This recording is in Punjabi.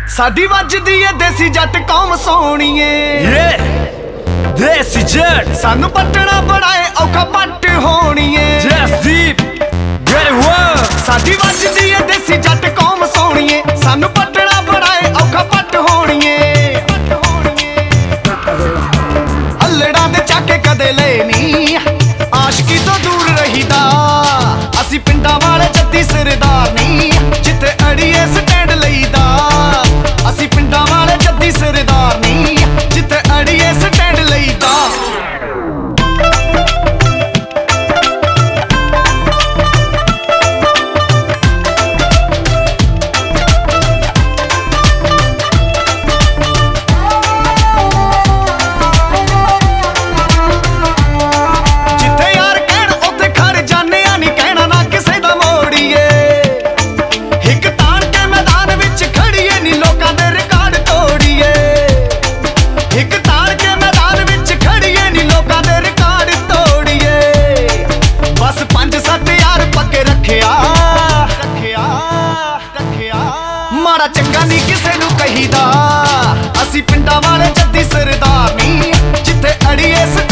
ਸਾਡੀ ਵੱਜਦੀ ਏ ਦੇਸੀ ਜੱਟ ਕੌਮ ਸੋਹਣੀਏ ਦੇਸੀ ਜੱਟ ਸਾਨੂੰ ਪੱਟਣਾ ਬੜਾ ਏ ਔਖਾ ਪੱਟ ਹੋਣੀਏ ਜਸਦੀਪ ਗੈਟ ਵਰਕ ਸਾਡੀ ਵੱਜਦੀ ਏ ਦੇਸੀ ਜੱਟ ਕੌਮ ਸੋਹਣੀਏ ਸਾਨੂੰ ਪੱਟਣਾ ਬੜਾ ਏ ਔਖਾ ਪੱਟ ਹੋਣੀਏ ਅੱਲੜਾਂ ਦੇ ਚਾਕੇ ਕਦੇ ਲਏ ਨੀ ਆਸ਼ਕੀ ਤੋਂ ਦੂਰ ਰਹੀਦਾ ਅਸੀਂ ਪਿੰਡਾਂ ਵਾਲੇ ਜੱਦੀ ਸਰਦਾਰ ਨੀ ਜਿੱਥੇ ਅੜੀਏ ਸਟੈਂਡ ਲਈਦਾ ਅਸੀਂ ਪਿੰਡਾਂ ਵਾਲੇ ਜੱਦੀ ਸਰਦਾਰ ਨੀ ਜਿੱਥੇ ਅੜੀਏ ਸਟੈਂਡ ਲਈਦਾ ਮਾੜਾ ਚੰਗਾ ਨਹੀਂ ਕਿਸੇ ਨੂੰ ਕਹੀਦਾ ਅਸੀਂ ਪਿੰਡਾਂ ਵਾਲੇ ਜੱਦੀ ਸਰਦਾਰ ਨੀ ਜਿੱਥੇ ਅੜੀਏ